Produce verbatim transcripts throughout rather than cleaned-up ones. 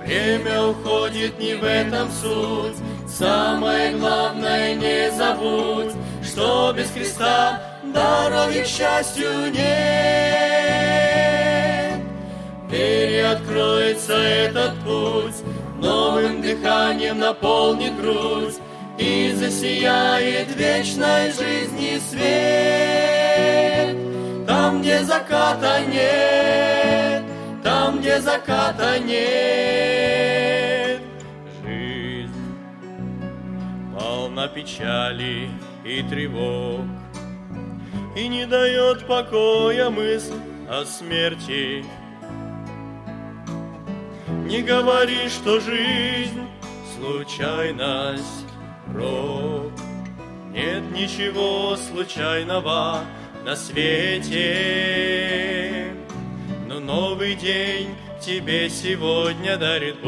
Время уходит, не в этом суть. Самое главное, не забудь, что без Христа дороги к счастью нет. В вере откроется этот путь, новым дыханием наполнит грудь, и засияет вечной жизни свет. Там, где заката нет, там, где заката нет. Жизнь полна печали и тревог, и не дает покоя мысль о смерти. Не говори, что жизнь — случайность, рок. Нет ничего случайного на свете, но новый день тебе сегодня дарит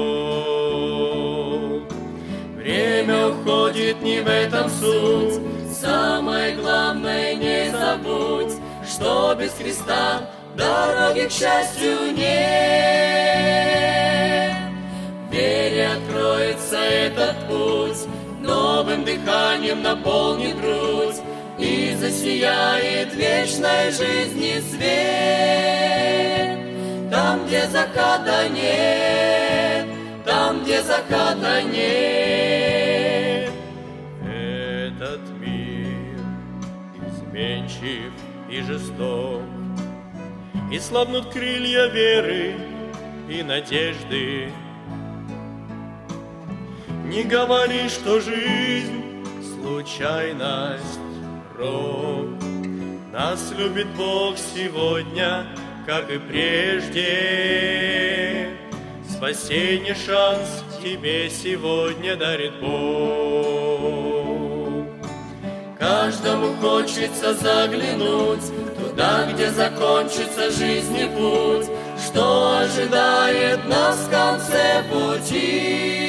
Бог. Время уходит, не в этом суть. Самое главное, не забудь, что без Христа дороги к счастью нет. В вере откроется этот путь, новым дыханием наполнит грудь, и засияет вечной жизни свет. Там, где заката нет, там, где заката нет. Этот мир изменчив и жесток, и слабнут крылья веры и надежды. Не говори, что жизнь — случайность, рок. Нас любит Бог сегодня, как и прежде. Спасение шанс тебе сегодня дарит Бог. Каждому хочется заглянуть туда, где закончится жизни путь, что ожидает нас в конце пути.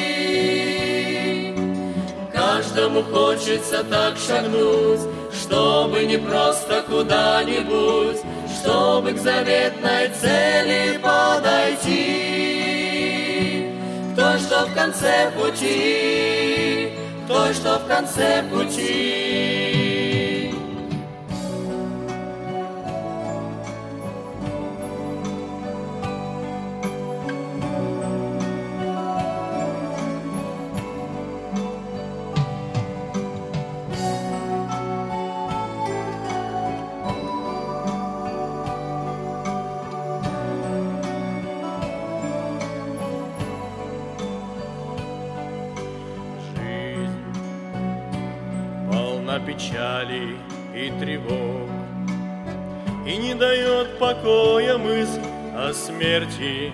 Каждому хочется так шагнуть, чтобы не просто куда-нибудь, чтобы к заветной цели подойти. Кто что в конце пути, кто что в конце пути. Печали и тревог, и не дает покоя мысль о смерти.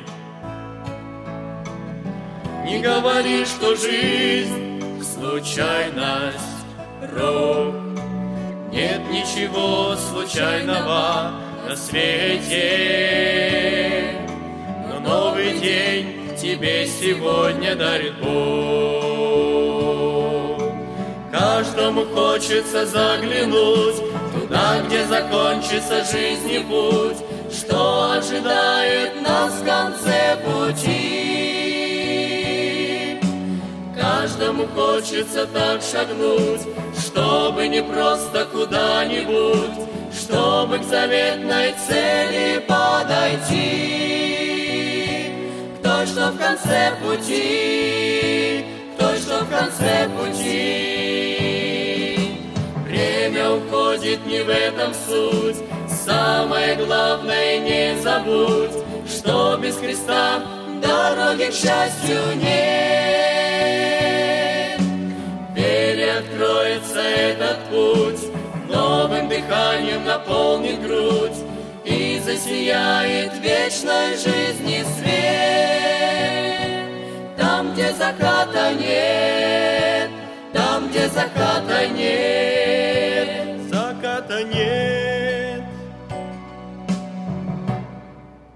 Не говори, что жизнь — случайность, рок. Нет ничего случайного на свете, но новый день тебе сегодня дарит Бог. Каждому хочется заглянуть туда, где закончится жизни путь, что ожидает нас в конце пути. Каждому хочется так шагнуть, чтобы не просто куда-нибудь, чтобы к заветной цели подойти. Кто что в конце пути, кто что в конце пути. Время уходит, не в этом суть. Самое главное, не забудь, что без Христа дороги к счастью нет. В вере откроется этот путь, новым дыханием наполнит грудь, и засияет вечной жизни свет. Там, где заката нет, там, где заката нет, заката нет.